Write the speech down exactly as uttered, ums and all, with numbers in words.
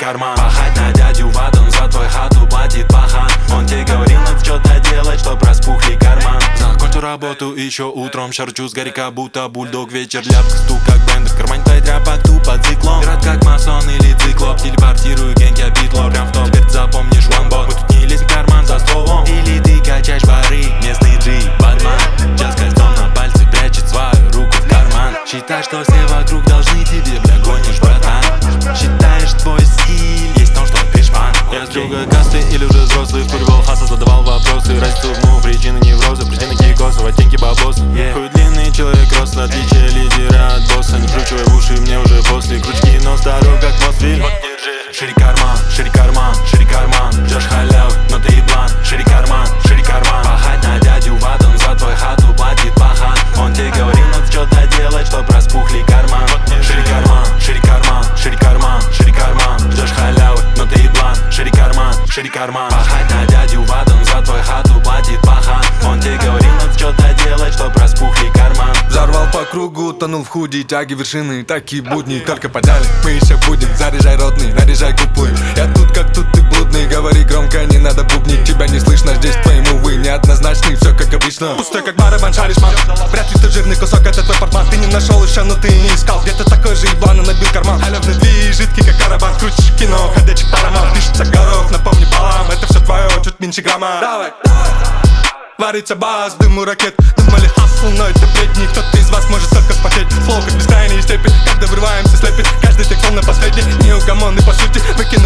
карман. Пахать на дядю в ад, он за твой хату платит пахан. Он тебе говорил, надо что-то делать, чтоб распухли карман. Закончу работу еще утром, шарчу с горы, как будто бульдог. Вечер ляпка, стук как бендер, в кармане твой тряпок тупо циклон. Град как масон или циклоп, телепортирую гэнг, я битло. Прям в топ, теперь запомнишь ванбот. Мы тут не лезем в карман за словом. Или ты качаешь бары, местный джи, бадман. Час кольцом на пальце прячет свою руку в карман. Считай, что все вокруг должны тебе, бля, гонишь, братан. Считаешь, твой стиль есть в том, что ты шпан. Я с другой касты или уже взрослый, вкуривал хаса, задавал вопросы. Расступну, причины невроза, причины кикоса, в оттенке бабоса. yeah. Хуй длинный человек, рост, отличие лидера от босса. Не кручивай в уши, мне уже после крючки, но здоров как Мосфильм. Вот держи. Шире карман, шире карман, шире карман. Ждешь халявы, но ты еблан. Шире карман, шире карман. Пахать на дядю в ад, он за твой хату платит пахан. Он тебе говорил, надо что-то делать, чтоб распухли карман. Шире карман, шире карман, шире карман, шире карман. Ждешь халявы, но ты еблан. Шире карман, шире карман. Пахать на дядю в ад, он за твой хату платит пахан. Он тебе говорил, надо что-то делать, чтоб распухли карман. Взорвал по кругу, тонул в худи, тяги вершины, такие будни, только подали. Мы еще будем, заряжай родный, наряжай куплы. Я тут как тут ты блудный, говори громко, не надо бубнить. Тебя не слышно, здесь твои мувы неоднозначны, все как обычно. Пустой как барабан, шаришь мат. Вряд ли ты жирный кусок, это твой портман. Ты не нашел еще, но ты не искал. Где-то такой же еблан, набил карман. Халявный движ, жидкий как карабан. Крутишь кино, ходячий параман. Пишется горох, напомни балам. Это все твое, чуть меньше грамма. Давай, варится бас, дыму ракет. Думали хасл, но это бредни. Кто-то из вас может только спотеть. Флоу как бескрайний степень, когда врываемся слепит. Каждый текст на последний, неугомонный по сути. Выкину